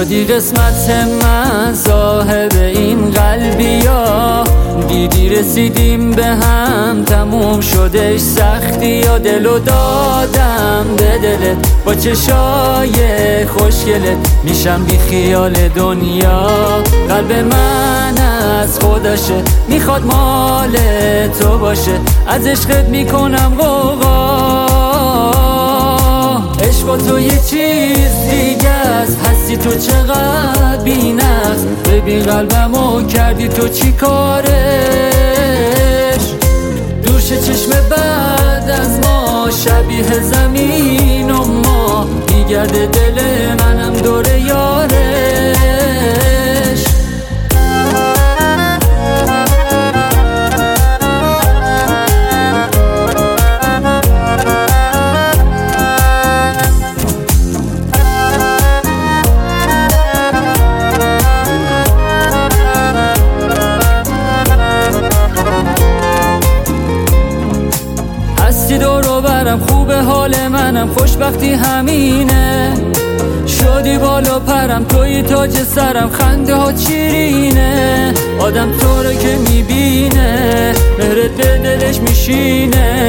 شدی قسمت من صاحب این قلبی ها، دیدی رسیدیم به هم تموم شدش سختی یا دلو دادم به دلت با چشای خوشگلت میشم بی خیال دنیا. قلب من از خودشه میخواد مال تو باشه، از عشقت میکنم غوغا. عشق با تو یه چیز دیگه است، هستی تو چقدر بی‌نقص. ببین قلبمو کردی تو چی کارش، دور شه چشم بعد از ما شبیه زمین و ما، میگرده دل منم دور یارش. دورو برم خوبه حال منم، خوشبختی همینه. شدی بالا پرم توی تاج سرم، خنده ها چیرینه. آدم تو رو که میبینه مهرت به دلش میشینه.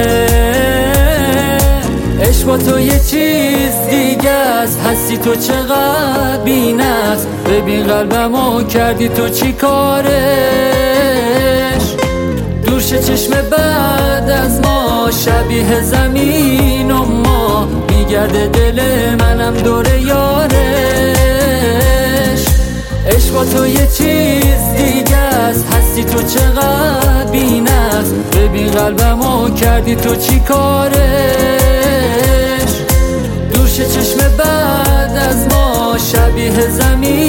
عشق با تو یه چیز دیگه است، هستی تو چقدر بی‌نقص. ببین قلبمو کردی تو چی کارش، دور شه چشم بعد از ما شبیه زمین و ما، میگرده دل منم دور یارش. عشق با تو یه چیز دیگه است، هستی تو چقدر بی‌نقص. ببین قلبمو کردی تو چی کارش، دور شه چشم بعد از ما شبیه زمین